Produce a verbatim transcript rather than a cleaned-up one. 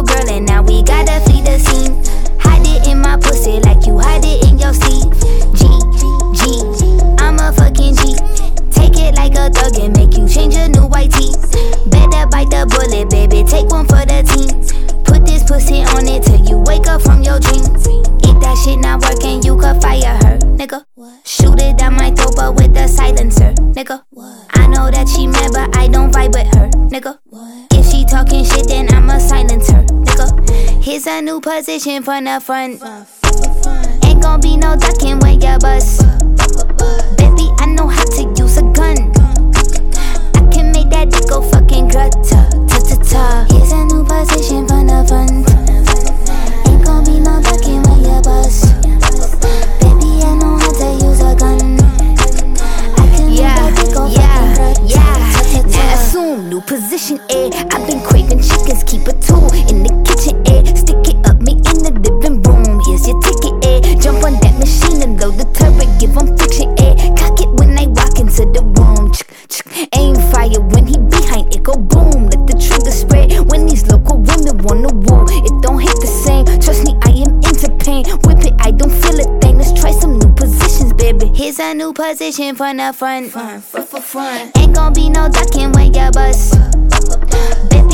girl and now we gotta flee the scene. Hide it in my pussy like you hide it in your sleeve. G, G, I'm a fucking G. Take it like a thug and make you change your new white tee. Better bite the bullet, baby, take one for the team. Put this pussy on it till you wake up from your dreams. If that shit not working, you could fire her, nigga. Shoot it down my throat but with a silencer, nigga. I know that she mad but I don't vibe with her, nigga. If she talking shit then I'ma silence her, nigga. Here's a new position from the front. Ain't gon' be no ducking when you bust. Baby, I know how to use a gun. I can make that dick go fucking grutta, ta ta ta. Here's a new position from the front. Ain't gon' be no ducking when you bust. Baby, I know how to use a gun. I can make that dick go fucking grutta, ta ta ta. Now assume new position, eh? I've been craving chickens, keep a tool in the kitchen, eh? Stick it up me in the living room. Here's your ticket, eh? Jump on that machine and load the turret, give 'em friction, eh? Cock it when I walk into the room. Ch ch aim fire when he behind it, go boom. Let the trigger spread when these local women wanna woo. It don't hit the same, trust me, I am into pain. Whip it, I don't feel a thing. Let's try some new positions, baby. Here's a new position from the front. Front, front, front. Ain't gon' be no ducking when you bust. Baby,